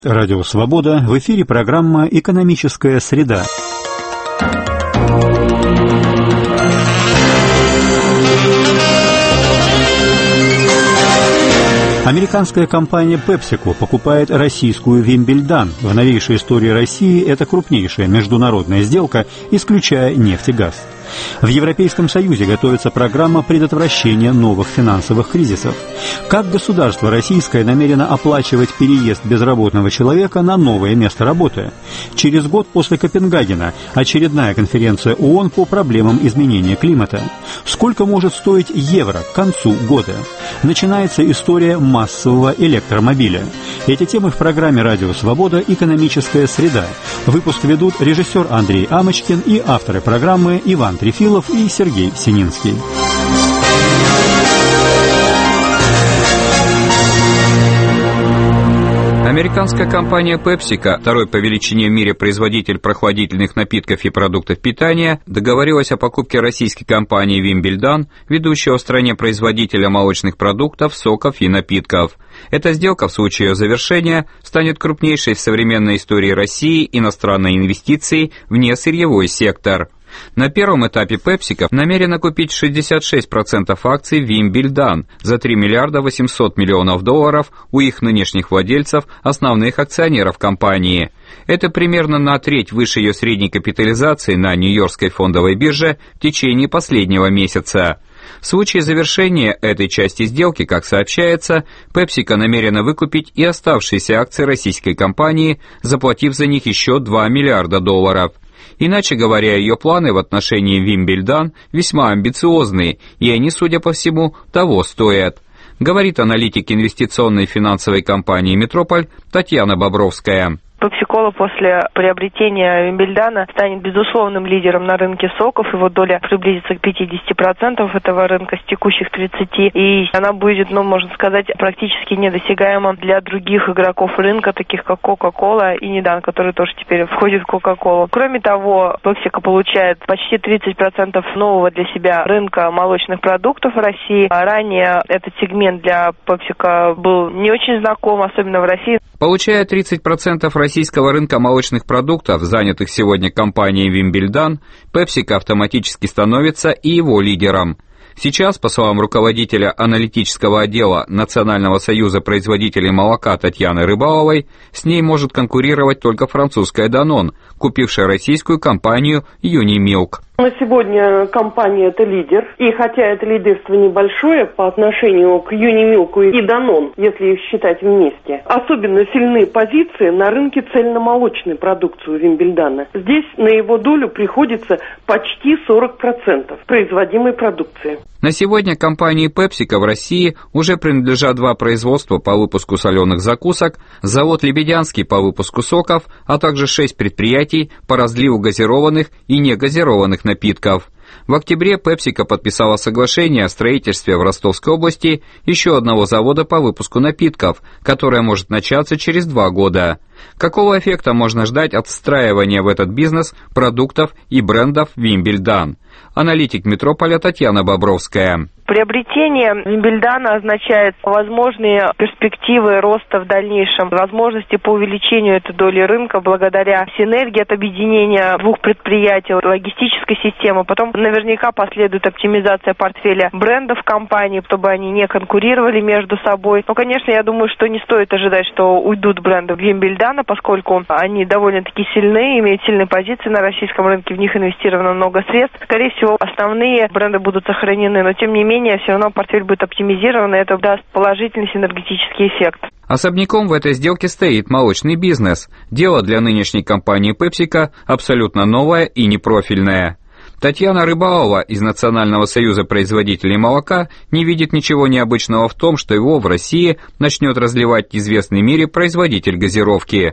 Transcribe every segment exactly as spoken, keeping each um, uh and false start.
Радио «Свобода», в эфире программа «Экономическая среда». Американская компания PepsiCo покупает российскую Вимбельдан. В новейшей истории России это крупнейшая международная сделка, исключая нефть и газ. В Европейском Союзе готовится программа предотвращения новых финансовых кризисов. Как государство российское намерено оплачивать переезд безработного человека на новое место работы? Через год после Копенгагена очередная конференция ООН по проблемам изменения климата. Сколько может стоить евро к концу года? Начинается история массового электромобиля. Эти темы в программе «Радио Свобода. Экономическая среда». Выпуск ведут режиссер Андрей Амочкин и авторы программы Иван Трефилов и Сергей Сининский. Американская компания PepsiCo, второй по величине в мире производитель прохладительных напитков и продуктов питания, договорилась о покупке российской компании Вимбельдан, ведущего в стране производителя молочных продуктов, соков и напитков. Эта сделка в случае ее завершения станет крупнейшей в современной истории России иностранной инвестицией в несырьевой сектор. На первом этапе PepsiCo намерена купить шестьдесят шесть процентов акций Вимбельдан за три миллиарда восемьсот миллионов долларов у их нынешних владельцев, основных акционеров компании. Это примерно на треть выше ее средней капитализации на Нью-Йоркской фондовой бирже в течение последнего месяца. В случае завершения этой части сделки, как сообщается, PepsiCo намерена выкупить и оставшиеся акции российской компании, заплатив за них еще два миллиарда долларов. Иначе говоря, ее планы в отношении Вимбельдан весьма амбициозные, и они, судя по всему, того стоят, говорит аналитик инвестиционной финансовой компании «Метрополь» Татьяна Бобровская. PepsiCo после приобретения Вимбельдана станет безусловным лидером на рынке соков. Его доля приблизится к пятидесяти процентам этого рынка с текущих тридцати процентов. И она будет, ну, можно сказать, практически недосягаема для других игроков рынка, таких как Coca-Cola и Нидан, который тоже теперь входит в Coca-Cola. Кроме того, PepsiCo получает почти тридцать процентов нового для себя рынка молочных продуктов в России. А ранее этот сегмент для PepsiCo был не очень знаком, особенно в России. Получая тридцать процентов российского рынка молочных продуктов, занятых сегодня компанией Вимбельдан, PepsiCo автоматически становится и его лидером. Сейчас, по словам руководителя аналитического отдела Национального союза производителей молока Татьяны Рыбаловой, с ней может конкурировать только французская Danone, купившая российскую компанию Unimilk. На сегодня компания это лидер, и хотя это лидерство небольшое по отношению к Unimilk и Danone, если их считать вместе, особенно сильны позиции на рынке цельномолочной продукции Вимбельдана. Здесь на его долю приходится почти сорок процентов производимой продукции. На сегодня компании PepsiCo в России уже принадлежат два производства по выпуску соленых закусок, завод «Лебедянский» по выпуску соков, а также шесть предприятий по разливу газированных и негазированных напитков. В октябре PepsiCo подписала соглашение о строительстве в Ростовской области еще одного завода по выпуску напитков, которое может начаться через два года. Какого эффекта можно ждать от встраивания в этот бизнес продуктов и брендов Вимбельдан? Аналитик Метрополя Татьяна Бобровская. Приобретение Вимбельдана означает возможные перспективы роста в дальнейшем, возможности по увеличению этой доли рынка благодаря синергии от объединения двух предприятий, логистической системы. Потом наверняка последует оптимизация портфеля брендов компании, чтобы они не конкурировали между собой. Но, конечно, я думаю, что не стоит ожидать, что уйдут бренды Вимбельдана, поскольку они довольно-таки сильны, имеют сильные позиции на российском рынке, в них инвестировано много средств. Скорее всего, основные бренды будут сохранены, но тем не менее, все равно портфель будет оптимизирован, и это даст положительный синергетический эффект. Особняком в этой сделке стоит молочный бизнес. Дело для нынешней компании PepsiCo абсолютно новое и непрофильное. Татьяна Рыбалова из Национального союза производителей молока не видит ничего необычного в том, что его в России начнет разливать известный в мире производитель газировки.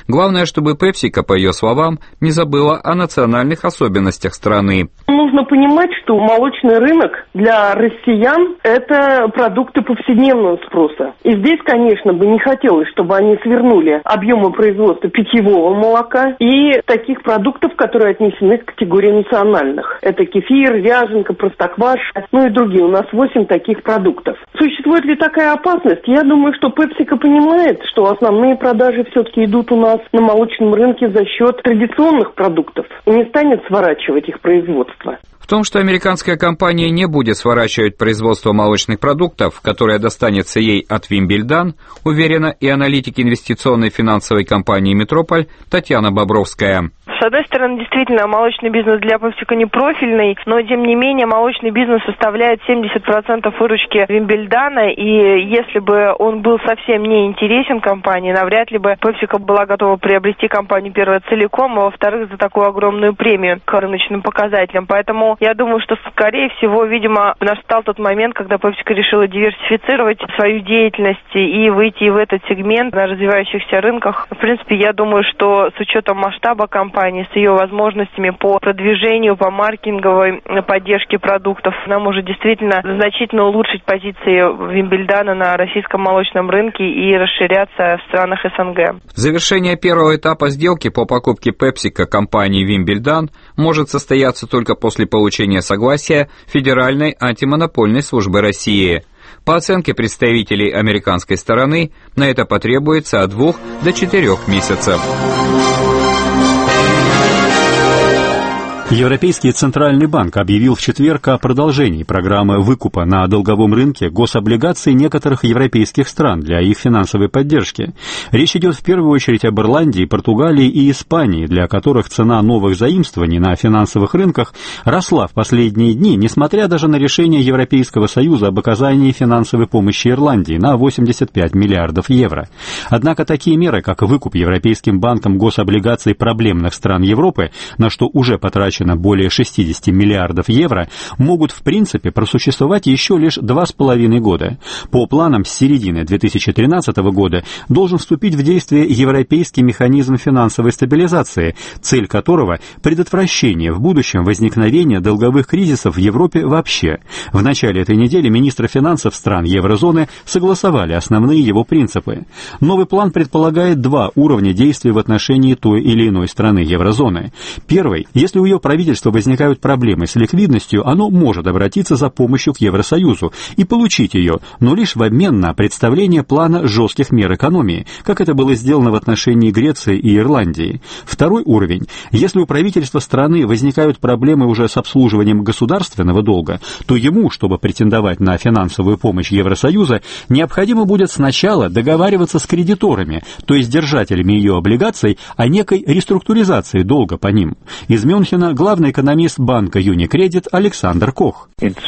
Главное, чтобы PepsiCo, по ее словам, не забыла о национальных особенностях страны. Нужно понимать, что молочный рынок для россиян – это продукты повседневного спроса. И здесь, конечно, бы не хотелось, чтобы они свернули объемы производства питьевого молока и таких продуктов, которые отнесены к категории национальных. Это кефир, ряженка, простокваша, ну и другие. У нас восемь таких продуктов. Существует ли такая опасность? Я думаю, что PepsiCo понимает, что основные продажи все-таки идут у нас на молочном рынке за счет традиционных продуктов и не станет сворачивать их производство. В том, что американская компания не будет сворачивать производство молочных продуктов, которое достанется ей от Вимбельдан, уверена и аналитик инвестиционной финансовой компании «Метрополь» Татьяна Бобровская. С одной стороны, действительно, молочный бизнес для PepsiCo не профильный, но, тем не менее, молочный бизнес составляет семьдесят процентов выручки Вимбельдана, и если бы он был совсем не интересен компании, навряд ли бы PepsiCo была готова приобрести компанию, первое, целиком, а во-вторых, за такую огромную премию к рыночным показателям. Поэтому я думаю, что, скорее всего, видимо, настал тот момент, когда PepsiCo решила диверсифицировать свою деятельность и выйти в этот сегмент на развивающихся рынках. В принципе, я думаю, что с учетом масштаба компании, с ее возможностями по продвижению, по маркетинговой поддержке продуктов, она может действительно значительно улучшить позиции Вимбельдана на российском молочном рынке и расширяться в странах СНГ. Завершение первого этапа сделки по покупке PepsiCo компании Вимбельдан может состояться только после получения согласия Федеральной антимонопольной службы России. По оценке представителей американской стороны, на это потребуется от двух до четырех месяцев. Европейский Центральный банк объявил в четверг о продолжении программы выкупа на долговом рынке гособлигаций некоторых европейских стран для их финансовой поддержки. Речь идет в первую очередь об Ирландии, Португалии и Испании, для которых цена новых заимствований на финансовых рынках росла в последние дни, несмотря даже на решение Европейского Союза об оказании финансовой помощи Ирландии на восемьдесят пять миллиардов евро. Однако такие меры, как выкуп Европейским банком гособлигаций проблемных стран Европы, на что уже потрачено на более шестьдесят миллиардов евро, могут в принципе просуществовать еще лишь два с половиной года. По планам, с середины две тысячи тринадцатого года должен вступить в действие Европейский механизм финансовой стабилизации, цель которого – предотвращение в будущем возникновения долговых кризисов в Европе вообще. В начале этой недели министры финансов стран еврозоны согласовали основные его принципы. Новый план предполагает два уровня действий в отношении той или иной страны еврозоны. Первый – если у ее правительства возникают проблемы с ликвидностью, оно может обратиться за помощью к Евросоюзу и получить ее, но лишь в обмен на представление плана жестких мер экономии, как это было сделано в отношении Греции и Ирландии. Второй уровень. Если у правительства страны возникают проблемы уже с обслуживанием государственного долга, то ему, чтобы претендовать на финансовую помощь Евросоюза, необходимо будет сначала договариваться с кредиторами, то есть держателями ее облигаций, о некой реструктуризации долга по ним. Из Мюнхена главный экономист банка Юникредит Александр Кох.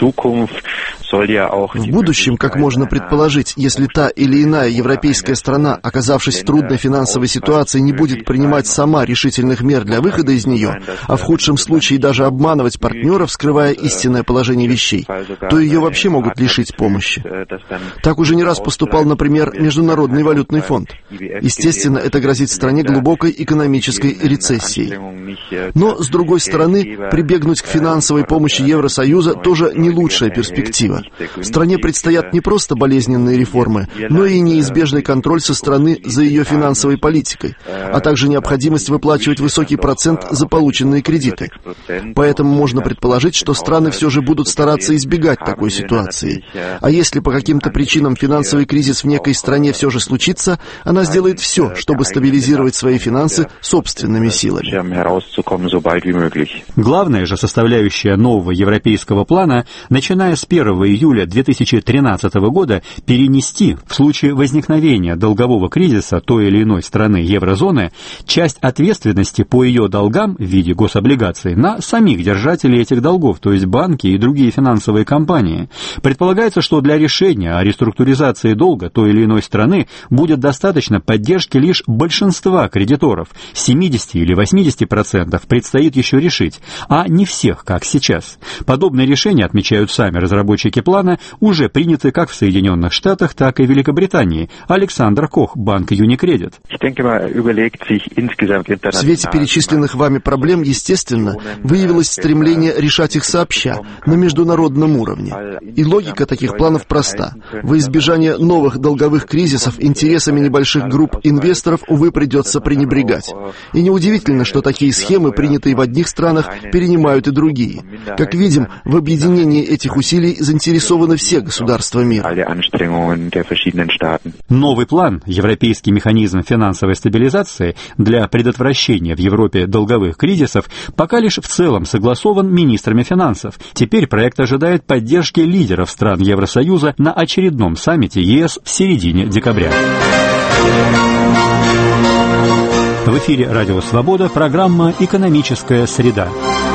В будущем, как можно предположить, если та или иная европейская страна, оказавшись в трудной финансовой ситуации, не будет принимать сама решительных мер для выхода из нее, а в худшем случае даже обманывать партнеров, скрывая истинное положение вещей, то ее вообще могут лишить помощи. Так уже не раз поступал, например, Международный валютный фонд. Естественно, это грозит стране глубокой экономической рецессией. Но, с другой стороны, прибегнуть к финансовой помощи Евросоюза тоже не лучшая перспектива. Стране предстоят не просто болезненные реформы, но и неизбежный контроль со стороны за ее финансовой политикой, а также необходимость выплачивать высокий процент за полученные кредиты. Поэтому можно предположить, что страны все же будут стараться избегать такой ситуации. А если по каким-то причинам финансовый кризис в некой стране все же случится, она сделает все, чтобы стабилизировать свои финансы собственными силами. Главная же составляющая нового европейского плана, начиная с первого июля две тысячи тринадцатого года, перенести в случае возникновения долгового кризиса той или иной страны еврозоны часть ответственности по ее долгам в виде гособлигаций на самих держателей этих долгов, то есть банки и другие финансовые компании. Предполагается, что для решения о реструктуризации долга той или иной страны будет достаточно поддержки лишь большинства кредиторов. семьдесят или восемьдесят процентов предстоит еще решить. решить, а не всех, как сейчас. Подобные решения, отмечают сами разработчики плана, уже приняты как в Соединенных Штатах, так и в Великобритании. Александр Кох, банк Unicredit. В свете перечисленных вами проблем, естественно, выявилось стремление решать их сообща, на международном уровне. И логика таких планов проста. Во избежание новых долговых кризисов интересами небольших групп инвесторов, увы, придется пренебрегать. И неудивительно, что такие схемы, принятые в одних странах, перенимают и другие. Как видим, в объединении этих усилий заинтересованы все государства мира. Новый план, европейский механизм финансовой стабилизации для предотвращения в Европе долговых кризисов, пока лишь в целом согласован министрами финансов. Теперь проект ожидает поддержки лидеров стран Евросоюза на очередном саммите ЕС в середине декабря. В эфире «Радио Свобода», программа «Экономическая среда».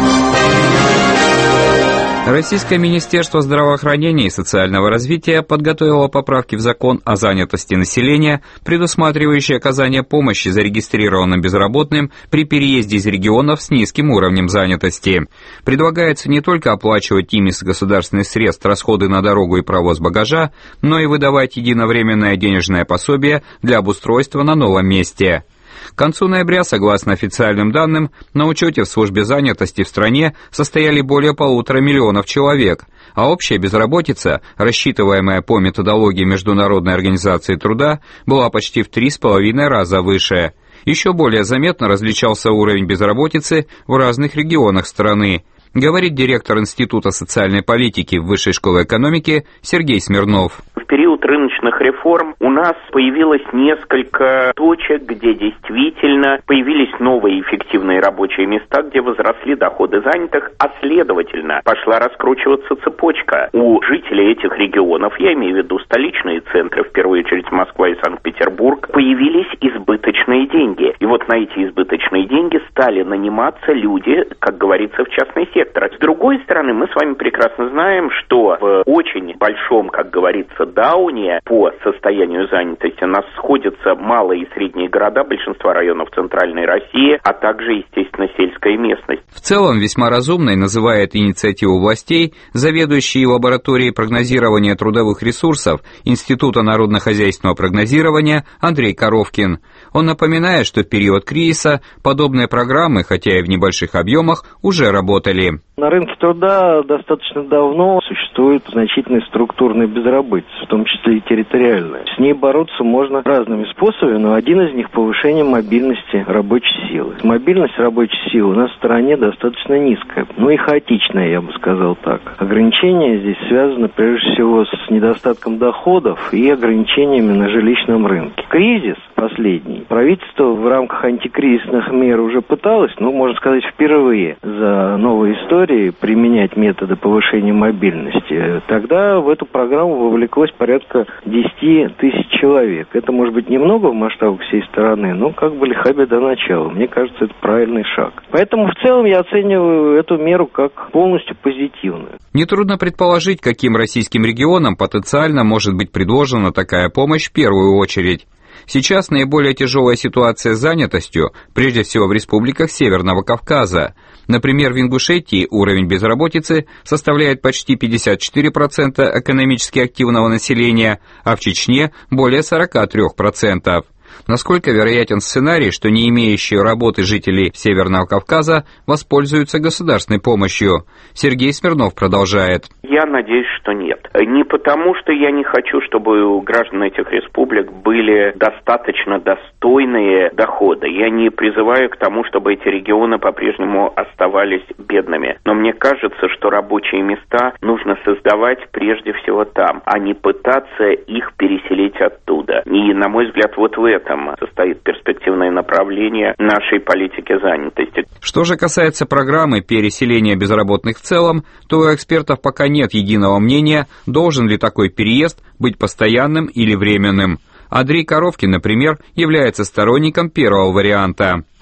Российское Министерство здравоохранения и социального развития подготовило поправки в закон о занятости населения, предусматривающие оказание помощи зарегистрированным безработным при переезде из регионов с низким уровнем занятости. Предлагается не только оплачивать ими с государственных средств расходы на дорогу и провоз багажа, но и выдавать единовременное денежное пособие для обустройства на новом месте. К концу ноября, согласно официальным данным, на учете в службе занятости в стране состояли более полутора миллионов человек, а общая безработица, рассчитываемая по методологии Международной организации труда, была почти в три с половиной раза выше. Еще более заметно различался уровень безработицы в разных регионах страны, говорит директор Института социальной политики Высшей школы экономики Сергей Смирнов. В период рыночных реформ у нас появилось несколько точек, где действительно появились новые эффективные рабочие места, где возросли доходы занятых, а следовательно пошла раскручиваться цепочка. У жителей этих регионов, я имею в виду столичные центры, в первую очередь Москва и Санкт-Петербург, появились избыточные деньги. И вот на эти избыточные деньги стали наниматься люди, как говорится, в частный сектор. С другой стороны, мы с вами прекрасно знаем, что в очень большом, как говорится, дауне по состоянию занятости у нас сходятся малые и средние города, большинства районов Центральной России, а также, естественно, сельская местность. В целом, весьма разумной называет инициативу властей заведующий лабораторией прогнозирования трудовых ресурсов Института народно-хозяйственного прогнозирования Андрей Коровкин. Он напоминает, что в период кризиса подобные программы, хотя и в небольших объемах, уже работали. На рынке труда достаточно давно существует значительная структурная безработица, в том числе и территориальная. С ней бороться можно разными способами, но один из них — повышение мобильности рабочей силы. Мобильность рабочей силы у нас в стране достаточно низкая, ну и хаотичная, я бы сказал так. Ограничения здесь связаны прежде всего с недостатком доходов и ограничениями на жилищном рынке. Кризис последний. Правительство в рамках антикризисных мер уже пыталось, ну, можно сказать, впервые за новую историю применять методы повышения мобильности. Тогда в эту программу вовлеклось порядка десять тысяч человек. Это, может быть, немного в масштабах всей страны, но как бы лиха беда начала. Мне кажется, это правильный шаг. Поэтому в целом я оцениваю эту меру как полностью позитивную. Нетрудно предположить, каким российским регионам потенциально может быть предложена такая помощь в первую очередь. Сейчас наиболее тяжелая ситуация с занятостью, прежде всего в республиках Северного Кавказа. Например, в Ингушетии уровень безработицы составляет почти пятьдесят четыре процента экономически активного населения, а в Чечне более сорок три процента. Насколько вероятен сценарий, что не имеющие работы жители Северного Кавказа воспользуются государственной помощью? Сергей Смирнов продолжает. Я надеюсь, что нет. Не потому, что я не хочу, чтобы у граждан этих республик были достаточно достойные доходы. Я не призываю к тому, чтобы эти регионы по-прежнему оставались бедными. Но мне кажется, что рабочие места нужно создавать прежде всего там, а не пытаться их переселить оттуда. И, на мой взгляд, вот в этом состоит перспективное направление нашей политики занятости. Что же касается программы переселения безработных в целом, то у экспертов пока нет единого мнения, должен ли такой переезд быть постоянным или временным. Андрей Коровкин, например, является сторонником первого варианта. У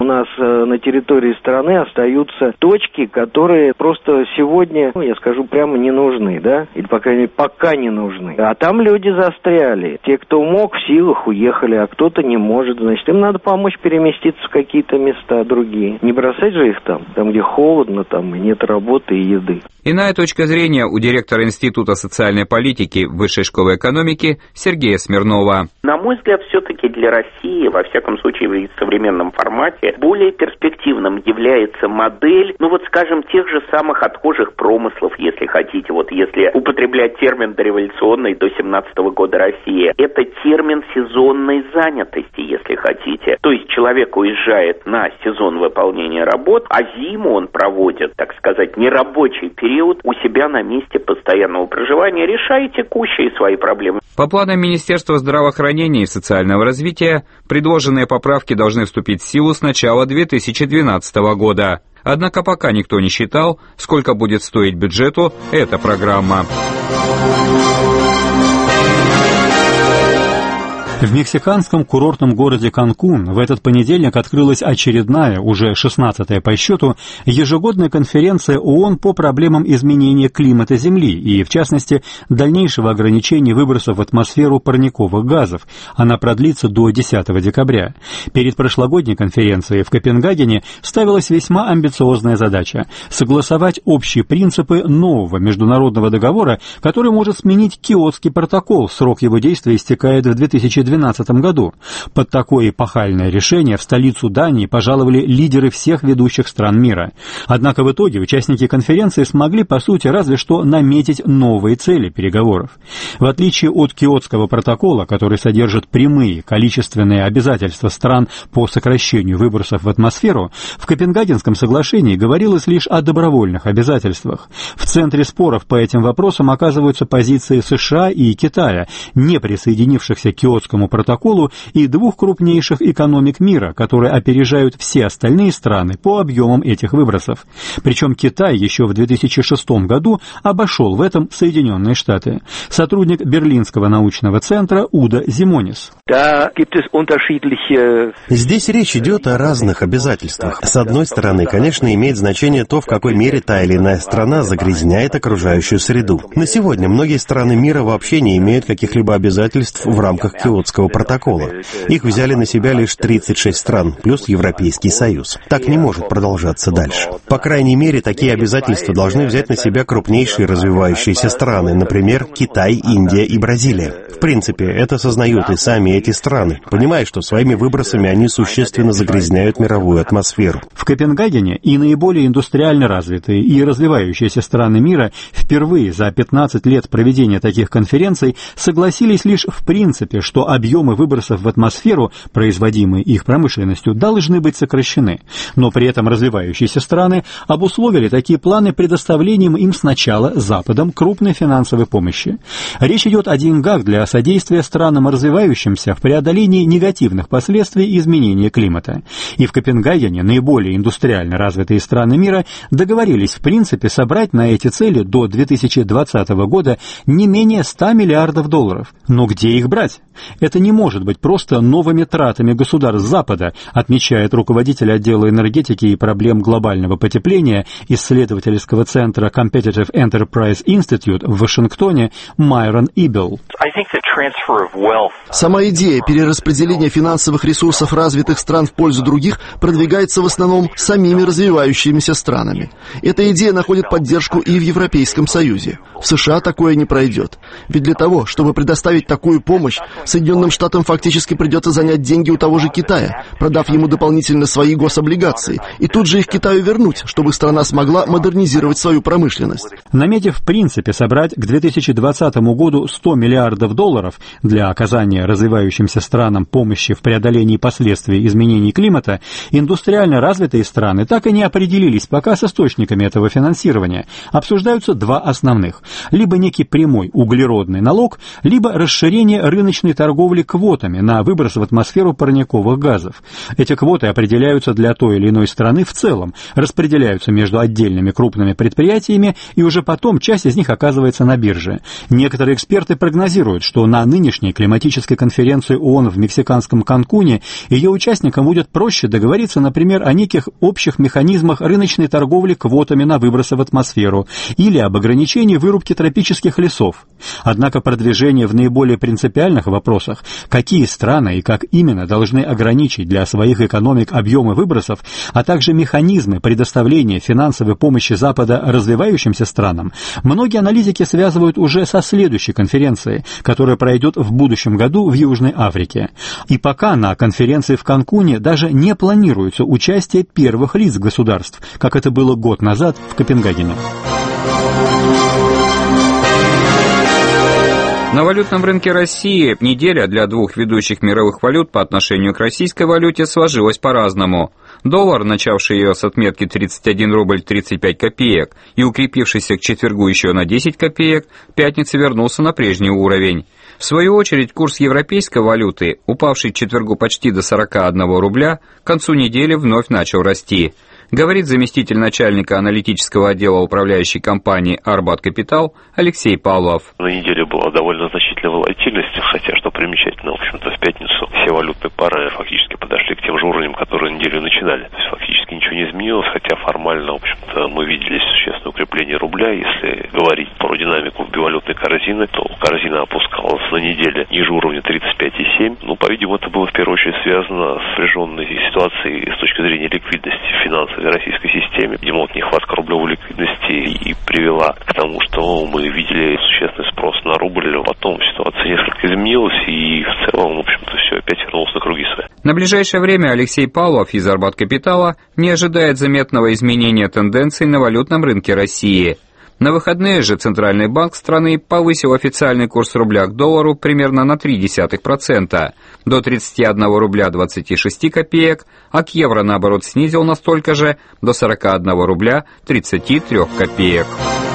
нас на территории страны остаются точки, которые просто сегодня, ну, я скажу, прямо не нужны, да, или, по крайней мере, пока не нужны. А там люди застряли. Те, кто мог, в силах уехали, а кто-то не может. Значит, им надо помочь переместиться в какие-то места другие. Не бросать же их там, там, где холодно, там, и нет работы и еды. Иная точка зрения у директора Института социальной политики Высшей школы экономики Сергея Смирнова. На мой взгляд, все-таки для России, во всяком случае в современном формате, более перспективным является модель, ну вот скажем, тех же самых отхожих промыслов, если хотите, вот если употреблять термин дореволюционной до семнадцатого года России, это термин сезонной занятости, если хотите. То есть человек уезжает на сезон выполнения работ, а зиму он проводит, так сказать, нерабочий период у себя на месте постоянного проживания, решая текущие свои проблемы. По планам Министерства здравоохранения и социального развития, предложенные поправки должны вступить в силу с начала две тысячи двенадцатого года. Однако пока никто не считал, сколько будет стоить бюджету эта программа. В мексиканском курортном городе Канкун в этот понедельник открылась очередная, уже шестнадцатая по счету, ежегодная конференция ООН по проблемам изменения климата Земли и, в частности, дальнейшего ограничения выбросов в атмосферу парниковых газов. Она продлится до десятого декабря. Перед прошлогодней конференцией в Копенгагене ставилась весьма амбициозная задача – согласовать общие принципы нового международного договора, который может сменить Киотский протокол, срок его действия истекает в две тысячи двенадцатом году. Под такое эпохальное решение в столицу Дании пожаловали лидеры всех ведущих стран мира. Однако в итоге участники конференции смогли, по сути, разве что наметить новые цели переговоров. В отличие от Киотского протокола, который содержит прямые количественные обязательства стран по сокращению выбросов в атмосферу, в Копенгагенском соглашении говорилось лишь о добровольных обязательствах. В центре споров по этим вопросам оказываются позиции США и Китая, не присоединившихся к Киотскому протоколу, и двух крупнейших экономик мира, которые опережают все остальные страны по объемам этих выбросов. Причем Китай еще в две тысячи шестом году обошел в этом Соединенные Штаты. Сотрудник Берлинского научного центра Уда Зимонис. Здесь речь идет о разных обязательствах. С одной стороны, конечно, имеет значение то, в какой мере та или иная страна загрязняет окружающую среду. На сегодня многие страны мира вообще не имеют каких-либо обязательств в рамках Киотского протокола. Их взяли на себя лишь тридцать шесть стран, плюс Европейский Союз. Так не может продолжаться дальше. По крайней мере, такие обязательства должны взять на себя крупнейшие развивающиеся страны, например, Китай, Индия и Бразилия. В принципе, это сознают и сами эти страны, понимая, что своими выбросами они существенно загрязняют мировую атмосферу. В Копенгагене и наиболее индустриально развитые и развивающиеся страны мира впервые за пятнадцать лет проведения таких конференций согласились лишь в принципе, что объемы выбросов в атмосферу, производимые их промышленностью, должны быть сокращены. Но при этом развивающиеся страны обусловили такие планы предоставлением им сначала Западом крупной финансовой помощи. Речь идет о деньгах для содействия странам развивающимся в преодолении негативных последствий изменения климата. И в Копенгагене наиболее индустриально развитые страны мира договорились в принципе собрать на эти цели до две тысячи двадцатого года не менее ста миллиардов долларов. Но где их брать? Это не может быть просто новыми тратами государств Запада, отмечает руководитель отдела энергетики и проблем глобального потепления исследовательского центра Competitive Enterprise Institute в Вашингтоне Майрон Ибел. Сама идея перераспределения финансовых ресурсов развитых стран в пользу других продвигается в основном самими развивающимися странами. Эта идея находит поддержку и в Европейском Союзе. В США такое не пройдет. Ведь для того, чтобы предоставить такую помощь, Соединенным Штатам фактически придется занять деньги у того же Китая, продав ему дополнительно свои гособлигации, и тут же их Китаю вернуть, чтобы страна смогла модернизировать свою промышленность. Наметив в принципе собрать к две тысячи двадцатому году сто миллиардов долларов для оказания развивающимся странам помощи в преодолении последствий изменений климата, индустриально развитые страны так и не определились пока с источниками этого финансирования. Обсуждаются два основных. Либо некий прямой углеродный налог, либо расширение рыночной торговли торговли квотами на выброс в атмосферу парниковых газов. Эти квоты определяются для той или иной страны в целом, распределяются между отдельными крупными предприятиями, и уже потом часть из них оказывается на бирже. Некоторые эксперты прогнозируют, что на нынешней климатической конференции ООН в мексиканском Канкуне ее участникам будет проще договориться, например, о неких общих механизмах рыночной торговли квотами на выбросы в атмосферу или об ограничении вырубки тропических лесов. Однако продвижение в наиболее принципиальных вопросах, какие страны и как именно должны ограничить для своих экономик объемы выбросов, а также механизмы предоставления финансовой помощи Запада развивающимся странам, многие аналитики связывают уже со следующей конференцией, которая пройдет в будущем году в Южной Африке. И пока на конференции в Канкуне даже не планируется участие первых лиц государств, как это было год назад в Копенгагене. На валютном рынке России неделя для двух ведущих мировых валют по отношению к российской валюте сложилась по-разному. Доллар, начавший ее с отметки тридцать один рубль тридцать пять копеек и укрепившийся к четвергу еще на десять копеек, в пятницу вернулся на прежний уровень. В свою очередь, курс европейской валюты, упавший к четвергу почти до сорока одного рубля, к концу недели вновь начал расти. Говорит заместитель начальника аналитического отдела управляющей компании «Арбат Капитал» Алексей Павлов. На неделе была довольно значительная волатильность, хотя, что примечательно, в общем-то, в пятницу все валютные пары фактически подошли к тем же уровням, которые неделю начинали. То есть фактически ничего не изменилось, хотя формально, в общем-то, мы видели существенное укрепление рубля. Если говорить про динамику бивалютной корзины, то корзина опускалась на неделе ниже уровня тридцать пять и семь. Ну, по-видимому, это было в первую очередь связано с напряженной ситуацией с точки зрения ликвидности финансов в российской системе, где, мол, нехватка рублевой ликвидности и привела к тому, что мы видели существенный спрос на рубль. Потом ситуация несколько изменилась, и в целом, в общем-то, все опять вернулось на круги своя. На ближайшее время Алексей Павлов из Арбат Капитала не ожидает заметного изменения тенденций на валютном рынке России. На выходные же Центральный банк страны повысил официальный курс рубля к доллару примерно на ноль целых три десятых процента, до тридцати одного рубля двадцати шести копеек, а к евро, наоборот, снизил настолько же, до сорока одного рубля тридцати трёх копеек.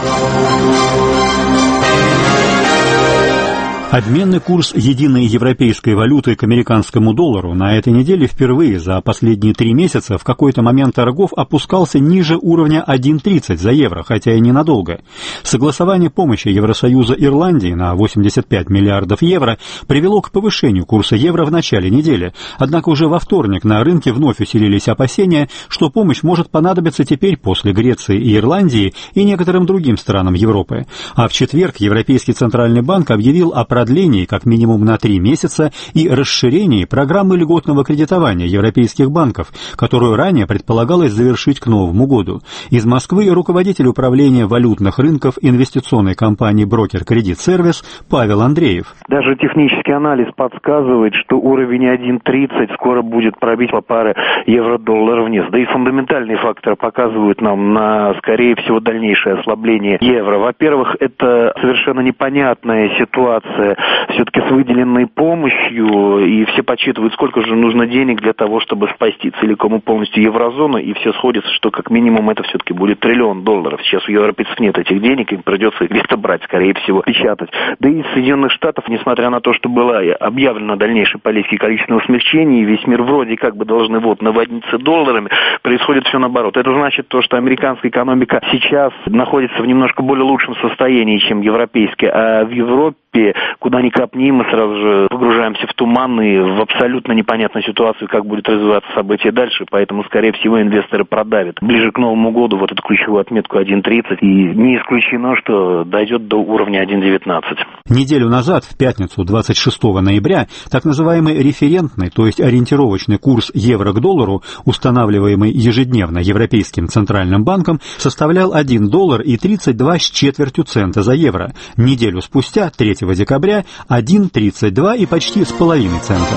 Обменный курс единой европейской валюты к американскому доллару на этой неделе впервые за последние три месяца в какой-то момент торгов опускался ниже уровня один тридцать за евро, хотя и ненадолго. Согласование помощи Евросоюза Ирландии на восемьдесят пять миллиардов евро привело к повышению курса евро в начале недели, однако уже во вторник на рынке вновь усилились опасения, что помощь может понадобиться теперь после Греции и Ирландии и некоторым другим странам Европы. А в четверг Европейский Центральный банк объявил о продлении как минимум на три месяца и расширении программы льготного кредитования европейских банков, которую ранее предполагалось завершить к Новому году. Из Москвы руководитель управления валютных рынков инвестиционной компании «Брокер Кредит Сервис» Павел Андреев. Даже технический анализ подсказывает, что уровень один тридцать скоро будет пробить по паре евро-доллар вниз. Да и фундаментальные факторы показывают нам на, скорее всего, дальнейшее ослабление евро. Во-первых, это совершенно непонятная ситуация все-таки с выделенной помощью, и все подсчитывают, сколько же нужно денег для того, чтобы спасти целиком и полностью еврозону, и все сходится, что как минимум это все-таки будет триллион долларов. Сейчас у европейцев нет этих денег, им придется их где-то брать, скорее всего, печатать. Да и из Соединенных Штатов, несмотря на то, что было объявлено дальнейшей политикой количественного смягчения, и весь мир вроде как бы должны вот наводниться долларами, происходит все наоборот. Это значит то, что американская экономика сейчас находится в немножко более лучшем состоянии, чем европейская, а в Европе, куда ни копни, мы сразу же погружаемся в туман и в абсолютно непонятную ситуацию, как будет развиваться событие дальше, поэтому, скорее всего, инвесторы продавят ближе к Новому году вот эту ключевую отметку один тридцать, и не исключено, что дойдет до уровня один девятнадцать. Неделю назад, в пятницу, двадцать шестого ноября, так называемый референтный, то есть ориентировочный курс евро к доллару, устанавливаемый ежедневно Европейским Центральным банком, составлял один доллар и тридцать два с четвертью цента за евро. Неделю спустя, третьего декабря, один тридцать два и почти с половиной цента.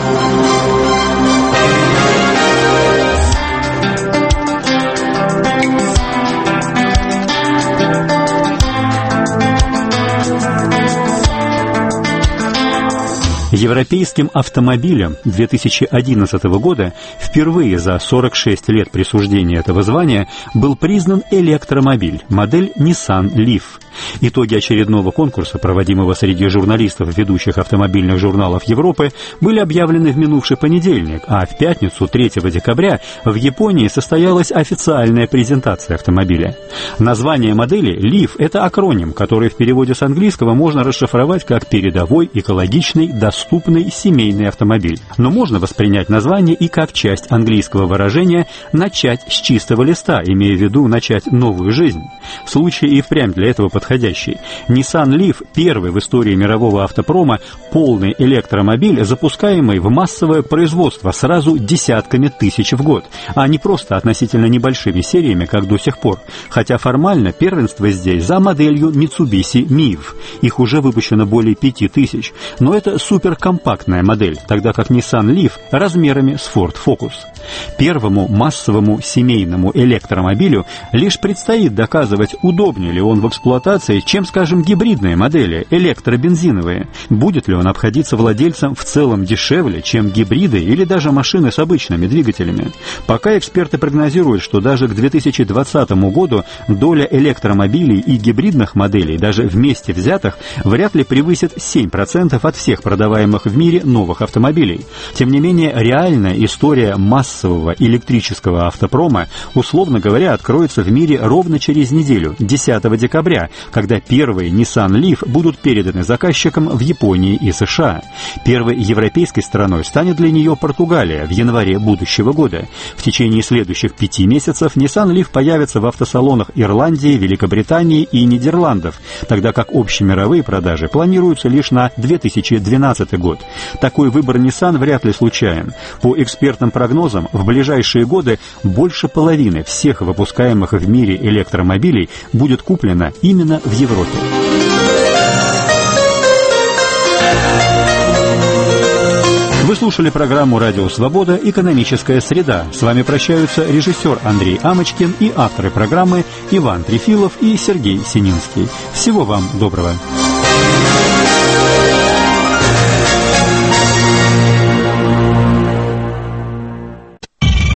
Европейским автомобилем две тысячи одиннадцатого года впервые за сорок шесть лет присуждения этого звания был признан электромобиль, модель Nissan Leaf. Итоги очередного конкурса, проводимого среди журналистов ведущих автомобильных журналов Европы, были объявлены в минувший понедельник, а в пятницу, третьего декабря, в Японии состоялась официальная презентация автомобиля. Название модели «Лиф» — это акроним, который в переводе с английского можно расшифровать как «передовой, экологичный, доступный семейный автомобиль». Но можно воспринять название и как часть английского выражения «начать с чистого листа», имея в виду начать новую жизнь. Случай и впрямь для этого подходящий. Nissan Leaf – первый в истории мирового автопрома полный электромобиль, запускаемый в массовое производство сразу десятками тысяч в год, а не просто относительно небольшими сериями, как до сих пор. Хотя формально первенство здесь за моделью Mitsubishi мив. Их уже выпущено более пяти тысяч. Но это суперкомпактная модель, тогда как Nissan Leaf размерами с Ford Focus. Первому массовому семейному электромобилю лишь предстоит доказывать, удобнее ли он в эксплуатации, чем, скажем, гибридные модели, электробензиновые. Будет ли он обходиться владельцам в целом дешевле, чем гибриды или даже машины с обычными двигателями. Пока эксперты прогнозируют, что даже к две тысячи двадцатому году доля электромобилей и гибридных моделей, даже вместе взятых, вряд ли превысит семь процентов от всех продаваемых в мире новых автомобилей. Тем не менее, реальная история массового электрического автопрома, условно говоря, откроется в мире ровно через неделю, десятого декабря, когда первые Nissan Leaf будут переданы заказчикам в Японии и США. Первой европейской страной станет для нее Португалия в январе будущего года. В течение следующих пяти месяцев Nissan Leaf появится в автосалонах Ирландии, Великобритании и Нидерландов, тогда как общемировые продажи планируются лишь на две тысячи двенадцатый год. Такой выбор Nissan вряд ли случайен. По экспертным прогнозам, в ближайшие годы больше половины всех выпускаемых в мире электромобилей будет куплено именно в Европе. Вы слушали программу «Радио Свобода. Экономическая среда». С вами прощаются режиссер Андрей Амочкин и авторы программы Иван Трефилов и Сергей Сининский. Всего вам доброго.